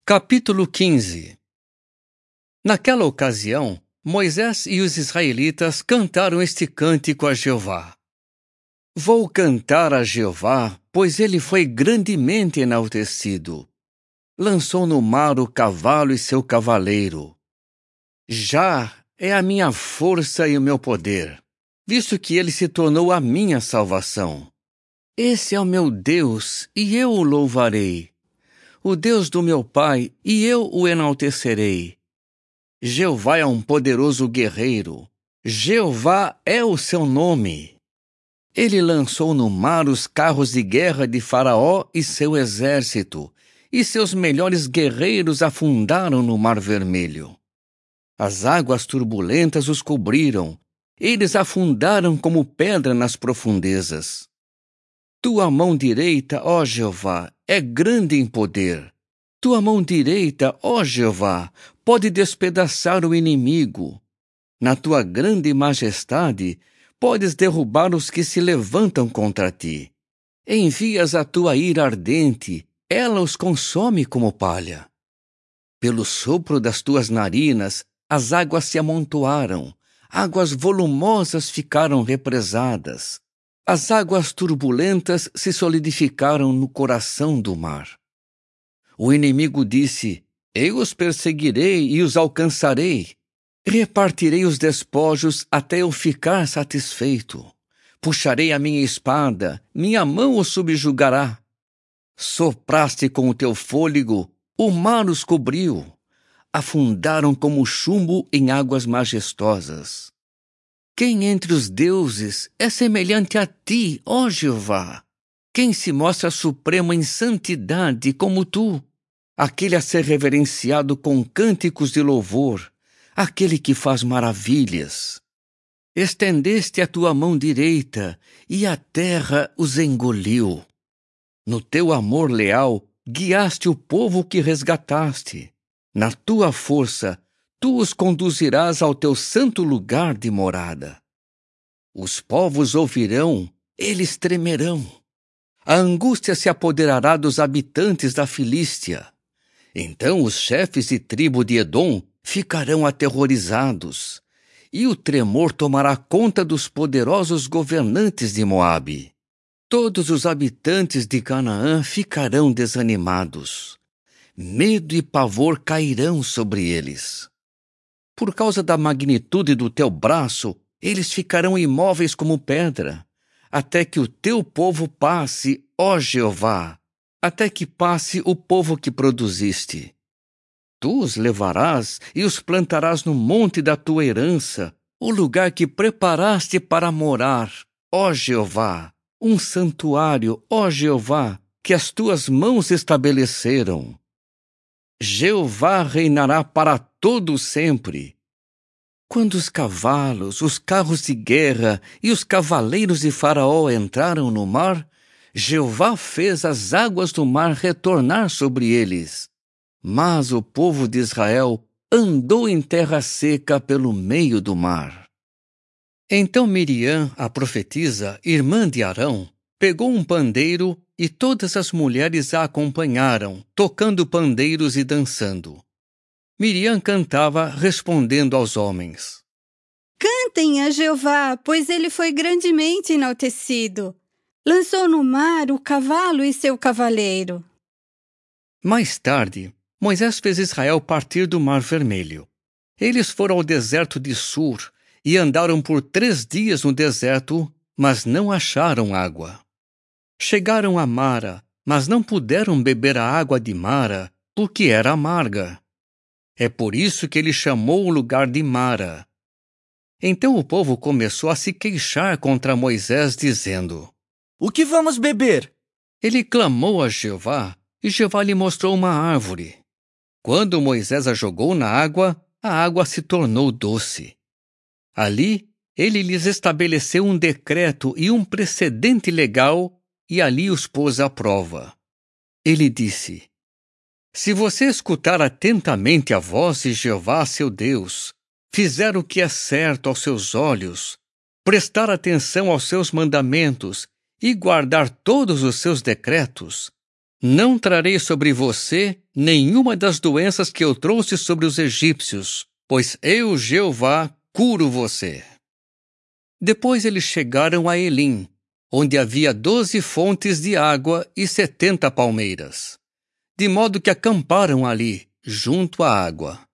Capítulo 15. Naquela ocasião, Moisés e os israelitas cantaram este cântico a Jeová. Vou cantar a Jeová, pois ele foi grandemente enaltecido. Lançou no mar o cavalo e seu cavaleiro. Já é a minha força e o meu poder, visto que ele se tornou a minha salvação. Esse é o meu Deus, e eu o louvarei. O Deus do meu pai, e eu o enaltecerei. Jeová é um poderoso guerreiro. Jeová é o seu nome. Ele lançou no mar os carros de guerra de Faraó e seu exército, e seus melhores guerreiros afundaram no Mar Vermelho. As águas turbulentas os cobriram. Eles afundaram como pedra nas profundezas. Tua mão direita, ó Jeová, é grande em poder. Tua mão direita, ó Jeová, pode despedaçar o inimigo. Na tua grande majestade, podes derrubar os que se levantam contra ti. Envias a tua ira ardente, ela os consome como palha. Pelo sopro das tuas narinas, as águas se amontoaram, águas volumosas ficaram represadas. As águas turbulentas se solidificaram no coração do mar. O inimigo disse: Eu os perseguirei e os alcançarei. Repartirei os despojos até eu ficar satisfeito. Puxarei a minha espada, minha mão os subjugará. Sopraste com o teu fôlego, o mar os cobriu. Afundaram como chumbo em águas majestosas. Quem entre os deuses é semelhante a ti, ó Jeová? Quem se mostra supremo em santidade como tu? Aquele a ser reverenciado com cânticos de louvor, aquele que faz maravilhas. Estendeste a tua mão direita, e a terra os engoliu. No teu amor leal, guiaste o povo que resgataste. Na tua força, tu os conduzirás ao teu santo lugar de morada. Os povos ouvirão, eles tremerão. A angústia se apoderará dos habitantes da Filístia. Então os chefes de tribo de Edom ficarão aterrorizados, e o tremor tomará conta dos poderosos governantes de Moabe. Todos os habitantes de Canaã ficarão desanimados. Medo e pavor cairão sobre eles. Por causa da magnitude do teu braço, eles ficarão imóveis como pedra, até que o teu povo passe, ó Jeová, até que passe o povo que produziste. Tu os levarás e os plantarás no monte da tua herança, o lugar que preparaste para morar, ó Jeová, um santuário, ó Jeová, que as tuas mãos estabeleceram. Jeová reinará para todo sempre. Quando os cavalos, os carros de guerra e os cavaleiros de Faraó entraram no mar, Jeová fez as águas do mar retornar sobre eles. Mas o povo de Israel andou em terra seca pelo meio do mar. Então Miriam, a profetisa, irmã de Arão, pegou um pandeiro e todas as mulheres a acompanharam, tocando pandeiros e dançando. Miriam cantava, respondendo aos homens: Cantem a Jeová, pois ele foi grandemente enaltecido. Lançou no mar o cavalo e seu cavaleiro. Mais tarde, Moisés fez Israel partir do Mar Vermelho. Eles foram ao deserto de Sur e andaram por 3 dias no deserto, mas não acharam água. Chegaram a Mara, mas não puderam beber a água de Mara, porque era amarga. É por isso que ele chamou o lugar de Mara. Então o povo começou a se queixar contra Moisés, dizendo: O que vamos beber? Ele clamou a Jeová, e Jeová lhe mostrou uma árvore. Quando Moisés a jogou na água, a água se tornou doce. Ali, ele lhes estabeleceu um decreto e um precedente legal, e ali os pôs à prova. Ele disse: Se você escutar atentamente a voz de Jeová, seu Deus, fizer o que é certo aos seus olhos, prestar atenção aos seus mandamentos e guardar todos os seus decretos, Não trarei sobre você nenhuma das doenças que eu trouxe sobre os egípcios, pois eu, Jeová, curo você. Depois eles chegaram a Elim, onde havia 12 fontes de água e 70 palmeiras, de modo que acamparam ali, junto à água.